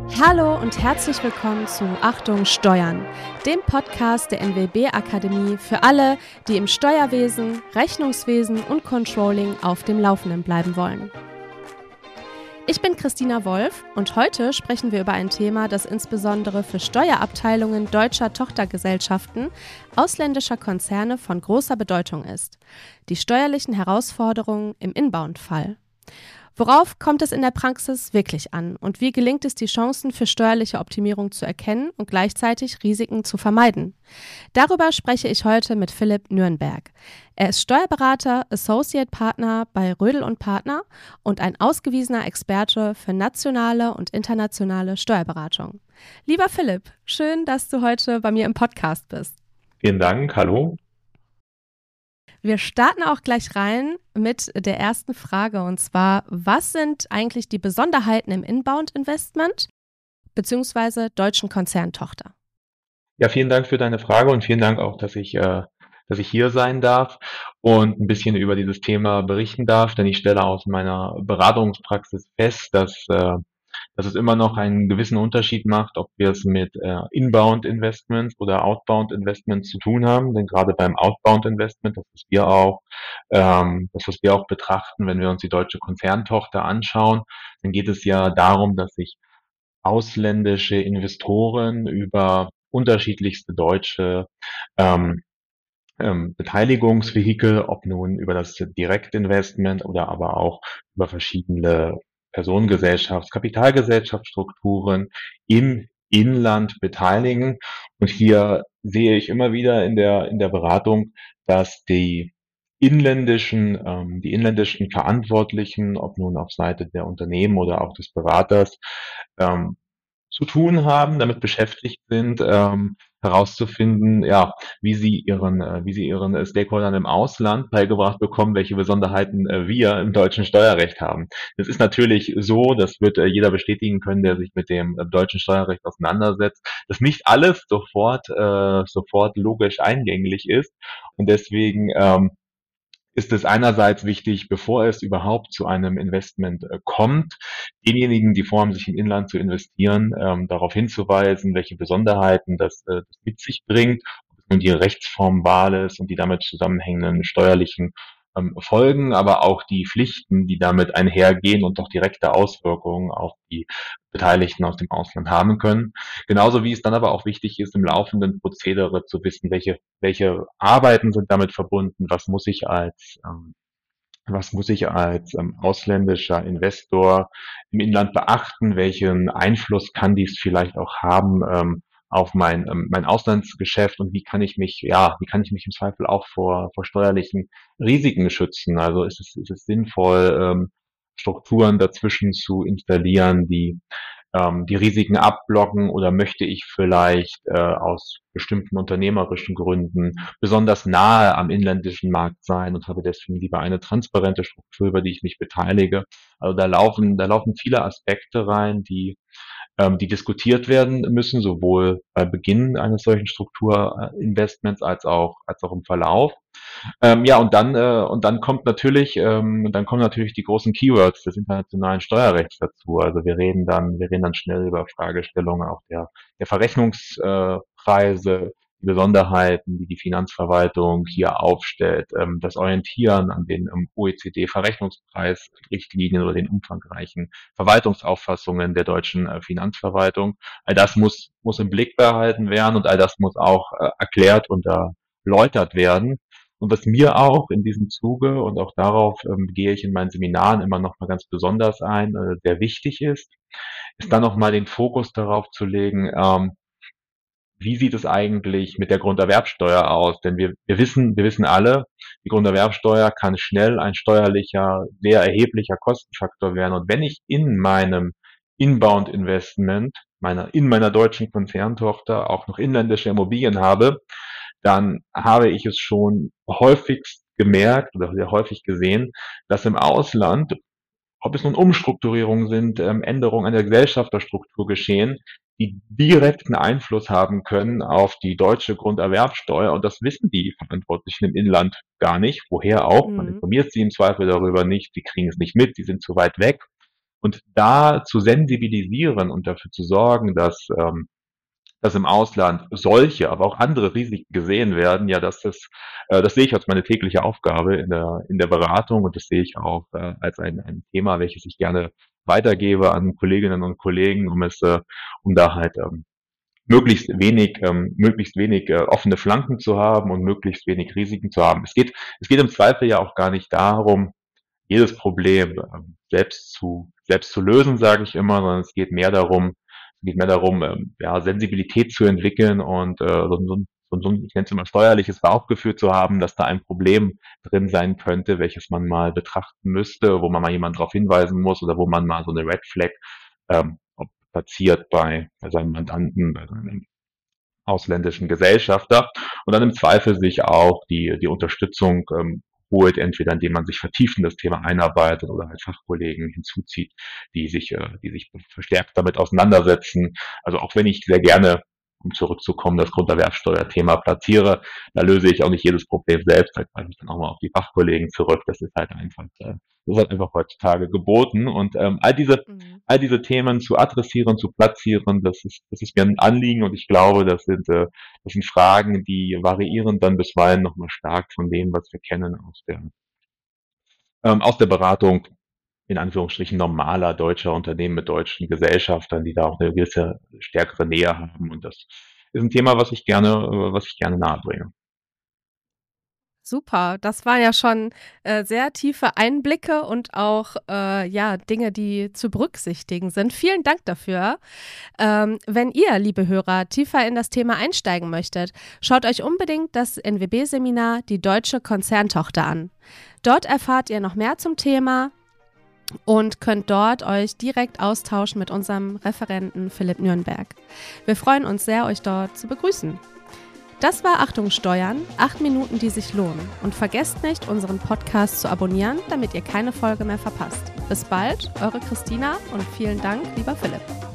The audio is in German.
Hallo und herzlich willkommen zu Achtung Steuern, dem Podcast der NWB Akademie für alle, die im Steuerwesen, Rechnungswesen und Controlling auf dem Laufenden bleiben wollen. Ich bin Christina Wolf und heute sprechen wir über ein Thema, das insbesondere für Steuerabteilungen deutscher Tochtergesellschaften ausländischer Konzerne von großer Bedeutung ist: die steuerlichen Herausforderungen im Inbound-Fall. Worauf kommt es in der Praxis wirklich an und wie gelingt es, die Chancen für steuerliche Optimierung zu erkennen und gleichzeitig Risiken zu vermeiden? Darüber spreche ich heute mit Philipp Nürnberg. Er ist Steuerberater, Associate Partner bei Rödl & Partner und ein ausgewiesener Experte für nationale und internationale Steuerberatung. Lieber Philipp, schön, dass du heute bei mir im Podcast bist. Vielen Dank, hallo. Wir starten auch gleich rein mit der ersten Frage, und zwar: Was sind eigentlich die Besonderheiten im Inbound-Investment bzw. deutschen Konzerntochter? Ja, vielen Dank für deine Frage und vielen Dank auch, dass ich hier sein darf und ein bisschen über dieses Thema berichten darf, denn ich stelle aus meiner Beratungspraxis fest, dass es immer noch einen gewissen Unterschied macht, ob wir es mit Inbound-Investments oder Outbound-Investments zu tun haben. Denn gerade beim Outbound-Investment, das was wir auch betrachten, wenn wir uns die deutsche Konzerntochter anschauen, dann geht es ja darum, dass sich ausländische Investoren über unterschiedlichste deutsche ähm, Beteiligungsvehikel, ob nun über das Direktinvestment oder aber auch über verschiedene Kapitalgesellschaftsstrukturen im Inland beteiligen. Und hier sehe ich immer wieder in der Beratung, dass die inländischen Verantwortlichen, ob nun auf Seite der Unternehmen oder auch des Beraters, ähm, zu tun haben, damit beschäftigt sind, herauszufinden, ja, wie sie ihren Stakeholdern im Ausland beigebracht bekommen, welche Besonderheiten wir im deutschen Steuerrecht haben. Das ist natürlich so, das wird jeder bestätigen können, der sich mit dem deutschen Steuerrecht auseinandersetzt, dass nicht alles sofort logisch eingänglich ist und deswegen ist es einerseits wichtig, bevor es überhaupt zu einem Investment kommt, denjenigen, die vorhaben, sich im Inland zu investieren, darauf hinzuweisen, welche Besonderheiten das mit sich bringt, ob es nun die Rechtsformwahl ist und die damit zusammenhängenden steuerlichen Folgen, aber auch die Pflichten, die damit einhergehen und auch direkte Auswirkungen auf die Beteiligten aus dem Ausland haben können. Genauso wie es dann aber auch wichtig ist, im laufenden Prozedere zu wissen, welche Arbeiten sind damit verbunden, was muss ich als ausländischer Investor im Inland beachten, welchen Einfluss kann dies vielleicht auch haben auf mein Auslandsgeschäft und wie kann ich mich im Zweifel auch vor steuerlichen Risiken schützen. Also ist es sinnvoll, Strukturen dazwischen zu installieren, die Risiken abblocken, oder möchte ich vielleicht aus bestimmten unternehmerischen Gründen besonders nahe am inländischen Markt sein und habe deswegen lieber eine transparente Struktur, über die ich mich beteilige. Also da laufen viele Aspekte rein, die diskutiert werden müssen, sowohl bei Beginn eines solchen Strukturinvestments als auch im Verlauf. Ja, dann kommen natürlich die großen Keywords des internationalen Steuerrechts dazu. Also wir reden dann schnell über Fragestellungen auch der Verrechnungspreise, die Besonderheiten, die die Finanzverwaltung hier aufstellt, das Orientieren an den OECD-Verrechnungspreisrichtlinien oder den umfangreichen Verwaltungsauffassungen der deutschen Finanzverwaltung. All das muss im Blick behalten werden und all das muss auch erklärt und erläutert werden. Und was mir auch in diesem Zuge, und auch darauf gehe ich in meinen Seminaren immer noch mal ganz besonders ein, sehr wichtig ist dann noch mal den Fokus darauf zu legen, wie sieht es eigentlich mit der Grunderwerbsteuer aus? Denn wir wissen alle, die Grunderwerbsteuer kann schnell ein steuerlicher, sehr erheblicher Kostenfaktor werden. Und wenn ich in meinem Inbound-Investment, in meiner deutschen Konzerntochter auch noch inländische Immobilien habe, dann habe ich es schon häufigst gemerkt oder sehr häufig gesehen, dass im Ausland, ob es nun Umstrukturierungen sind, Änderungen an der Gesellschafterstruktur geschehen, die direkten Einfluss haben können auf die deutsche Grunderwerbsteuer. Und das wissen die Verantwortlichen im Inland gar nicht. Woher auch? Man informiert sie im Zweifel darüber nicht. Die kriegen es nicht mit. Die sind zu weit weg. Und da zu sensibilisieren und dafür zu sorgen, dass im Ausland solche, aber auch andere Risiken gesehen werden, ja, das sehe ich als meine tägliche Aufgabe in der Beratung, und das sehe ich auch als ein Thema, welches ich gerne weitergebe an Kolleginnen und Kollegen, um da halt möglichst wenig offene Flanken zu haben und möglichst wenig Risiken zu haben. Es geht im Zweifel ja auch gar nicht darum, jedes Problem selbst zu lösen, sage ich immer, sondern es geht mehr darum, ja, Sensibilität zu entwickeln und ich nenne es immer steuerliches Bauchgefühl zu haben, dass da ein Problem drin sein könnte, welches man mal betrachten müsste, wo man mal jemanden darauf hinweisen muss oder wo man mal so eine Red Flag platziert bei seinem Mandanten, bei seinem ausländischen Gesellschafter, und dann im Zweifel sich auch die Unterstützung holt, entweder indem man sich vertieft in das Thema einarbeitet oder halt Fachkollegen hinzuzieht, die sich verstärkt damit auseinandersetzen. Also auch wenn ich sehr gerne, um zurückzukommen, das Grunderwerbsteuerthema platziere, da löse ich auch nicht jedes Problem selbst, da greife ich dann auch mal auf die Fachkollegen zurück. Das ist halt einfach heutzutage geboten, und all diese Themen zu adressieren, zu platzieren, das ist mir ein Anliegen, und ich glaube, das sind Fragen, die variieren dann bisweilen nochmal stark von dem, was wir kennen aus der Beratung, in Anführungsstrichen normaler deutscher Unternehmen mit deutschen Gesellschaftern, die da auch eine gewisse stärkere Nähe haben. Und das ist ein Thema, was ich gerne nahebringe. Super, das waren ja schon sehr tiefe Einblicke und auch Dinge, die zu berücksichtigen sind. Vielen Dank dafür. Wenn ihr, liebe Hörer, tiefer in das Thema einsteigen möchtet, schaut euch unbedingt das NWB-Seminar Die deutsche Konzerntochter an. Dort erfahrt ihr noch mehr zum Thema und könnt dort euch direkt austauschen mit unserem Referenten Philipp Nürnberg. Wir freuen uns sehr, euch dort zu begrüßen. Das war Achtung Steuern, 8 Minuten, die sich lohnen. Und vergesst nicht, unseren Podcast zu abonnieren, damit ihr keine Folge mehr verpasst. Bis bald, eure Christina, und vielen Dank, lieber Philipp.